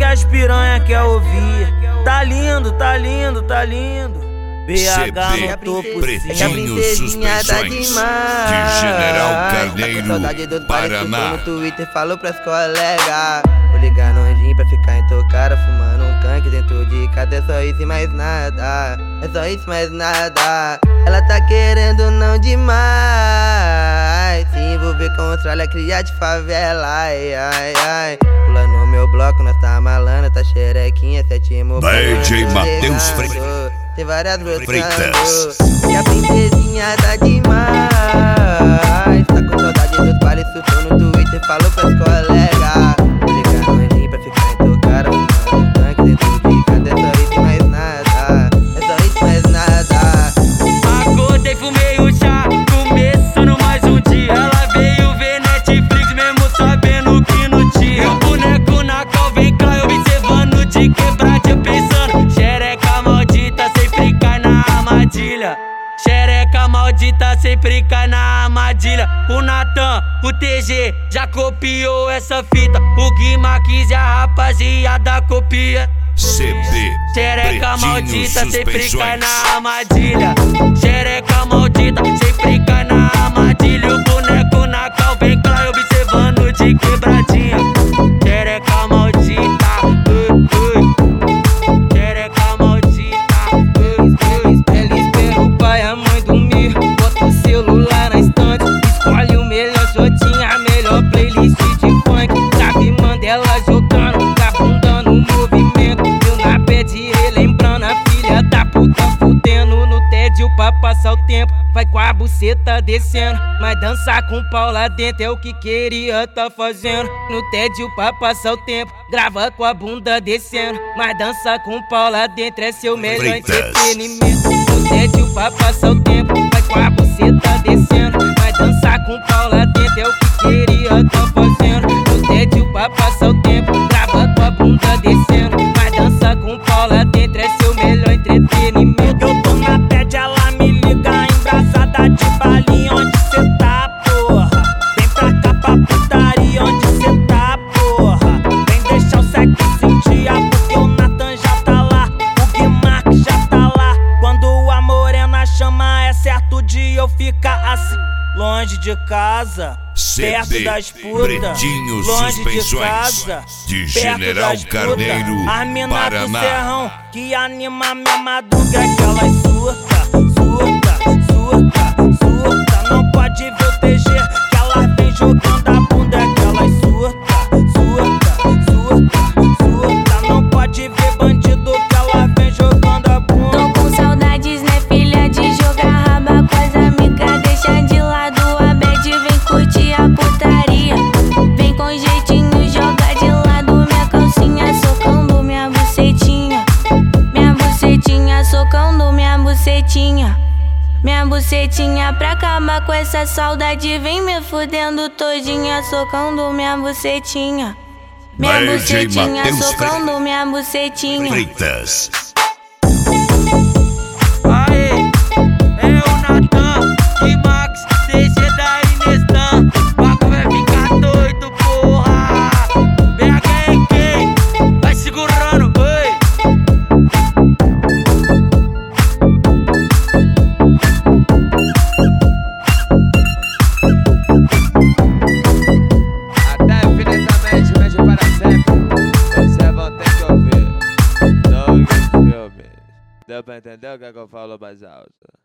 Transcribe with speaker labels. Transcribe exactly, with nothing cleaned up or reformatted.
Speaker 1: as piranha quer ouvir. Tá lindo, tá lindo, tá lindo. B H no topo,
Speaker 2: Pretinho Suspensões
Speaker 3: tá
Speaker 2: de General Carneiro,
Speaker 3: tá saudade do
Speaker 2: Paraná.
Speaker 3: No Twitter falou pras colegas. Vou ligar no Anjinho pra ficar intocada, fumando um canque dentro de casa. É só isso e mais nada, é só isso e mais nada. Ela tá querendo não demais, se envolver com os tralha, cria de favela. Ai, ai, ai. Pula no meu bloco, nós tá malana, tá xerequinha, sétimo.
Speaker 2: D J Matheus Freitas.
Speaker 3: Tem várias
Speaker 2: Freitas.
Speaker 3: E a princesinha tá demais. Tá com saudade dos bailes, surtou no Twitter, falou pras colegas. Vou ligar no Anjinho pra ficar intocada, fumando um tanque dentro de casa. É só isso e mais nada, é só isso e mais nada.
Speaker 1: Acordei, fumei um chá, começando mais um dia. Ela veio ver Netflix, mesmo sabendo que não tinha. O boneco na cal, vem cá, observando de quebradinha, pensando. Xereca maldita sempre cai na armadilha. Xereca maldita sempre cai na armadilha. O Natan, o T G já copiou essa fita. O Guimarães e a rapaziada copia.
Speaker 2: C B
Speaker 1: Xereca maldita sempre cai na
Speaker 2: Suspensões.
Speaker 1: armadilha. Xereca maldita sempre cai na armadilha. O boneco na cal, vem cá, observando de quebradinha. Xereca maldita, ui, ui. Xereca maldita, ui, ui.
Speaker 3: Ela espera o pai e a mãe dormir, bota o celular na estante, escolhe o melhor shotinho, a melhor playlist de funk. Sabe, Mandela jogando, tá bunda no movimento. Eu na pede relembrando a filha da puta, fudendo no tédio pra passar o tempo. Vai com a buceta descendo, mas dançar com o pau lá dentro é o que queria tá fazendo. No tédio pra passar o tempo, grava com a bunda descendo, mas dançar com o pau lá dentro é seu melhor
Speaker 2: Freitas.
Speaker 3: entretenimento. No tédio pra passar o tempo, vai com a buceta descendo, mas dançar com o pau lá dentro é o que queria tá fazendo. No tédio pra passar o tempo, grava com a bunda descendo, mas dançar com o pau lá dentro é seu melhor entretenimento.
Speaker 1: Eu tô na pede, ela me liga, embraçada de balinha. Onde cê tá, porra? Vem pra cá pra putaria. Onde cê tá, porra? Vem deixar o sexo sentir, porque o Natan já tá lá, o Guimarães já tá lá. Quando a morena chama, é certo de eu ficar assim, longe de casa, perto das putas,
Speaker 2: Pretinho
Speaker 1: longe de
Speaker 2: Suspensões
Speaker 1: casa,
Speaker 2: de
Speaker 1: perto
Speaker 2: General
Speaker 1: das putas.
Speaker 2: Carneiro,
Speaker 1: As mina do
Speaker 2: Paraná.
Speaker 1: serrão que anima minha madruga, que elas surta, surta, surta, surta. Não pode ver o T G, que elas vem jogando a bunda, que elas surta, surta, surta, surta. Não pode ver bandido, que elas vem jogando a bunda.
Speaker 4: Tô com saudades, né, filha, de jogar raba com as amigas. Deixa de lado a bad, vem curtir a putaria. Vem com jeitinho, joga de lado minha calcinha, socando minha bucetinha. Minha bucetinha, socando minha bucetinha. Minha bucetinha pra acabar com essa saudade, vem me fudendo todinha, socando minha bucetinha. Minha
Speaker 2: D J
Speaker 4: bucetinha,
Speaker 2: Matheus
Speaker 4: socando minha bucetinha.
Speaker 2: Freitas.
Speaker 1: Aê, é o Natan, Guimarães, T G da Inestan. O bagulho vai ficar doido, porra. B H é quem? Vai segurando, oi.
Speaker 5: Até infinitamente, mente para sempre. Você vão ter que ouvir. Doug Filmes. Deu pra entender o que, é que eu falo mais alto?